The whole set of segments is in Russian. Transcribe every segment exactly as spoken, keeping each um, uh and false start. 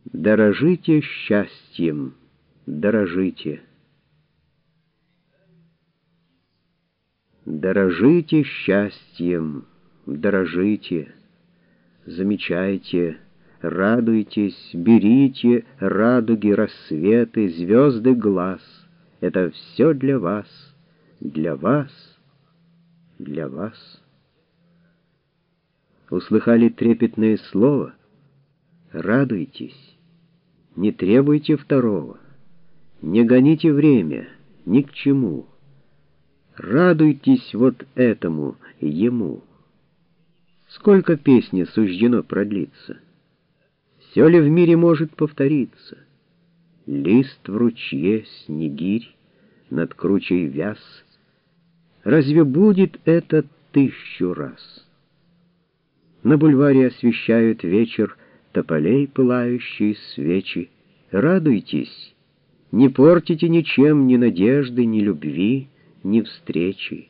Дорожите счастьем, дорожите. Дорожите счастьем, дорожите. Замечайте, радуйтесь, берите радуги, рассветы, звезды глаз. Это все для вас, для вас, для вас. Услыхали трепетное слово? Радуйтесь, не требуйте второго, не гоните время ни к чему. Радуйтесь вот этому, ему. Сколько песни суждено продлиться? Все ли в мире может повториться? Лист в ручье, снегирь, над кручей вяз. Разве будет это тысячу раз? На бульваре освещают вечер тополей пылающие свечи. Радуйтесь, не портите ничем ни надежды, ни любви, ни встречи.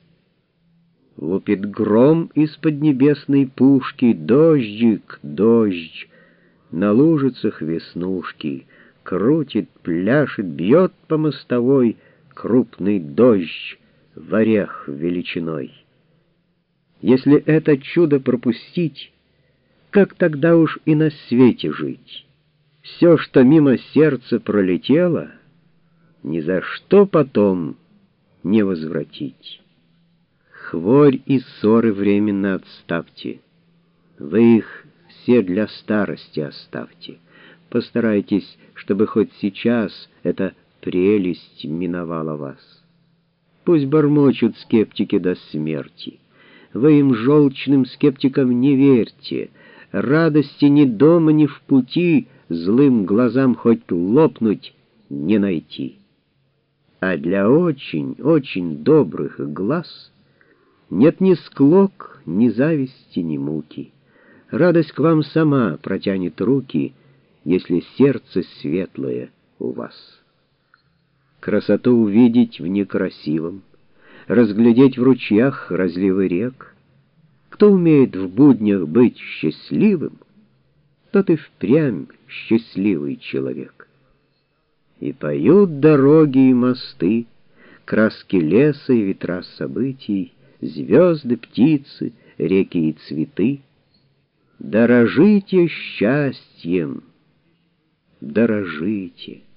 Лупит гром из поднебесной пушки, дождик, дождь, на лужицах веснушки, крутит, пляшет, бьет по мостовой крупный дождь в орех величиной. Если это чудо пропустить, как тогда уж и на свете жить? Все, что мимо сердца пролетело, ни за что потом не возвратить. Хворь и ссоры временно отставьте. Вы их все для старости оставьте. Постарайтесь, чтобы хоть сейчас эта прелесть миновала вас. Пусть бормочут скептики до смерти. Вы им, желчным скептикам, не верьте. Радости ни дома, ни в пути, злым глазам хоть лопнуть не найти. А для очень, очень добрых глаз нет ни склок, ни зависти, ни муки. Радость к вам сама протянет руки, если сердце светлое у вас. Красоту увидеть в некрасивом, разглядеть в ручьях разливы рек. Кто умеет в буднях быть счастливым, тот и впрямь счастливый человек. И поют дороги и мосты, краски леса и ветра событий, звезды, птицы, реки и цветы. Дорожите счастьем, дорожите.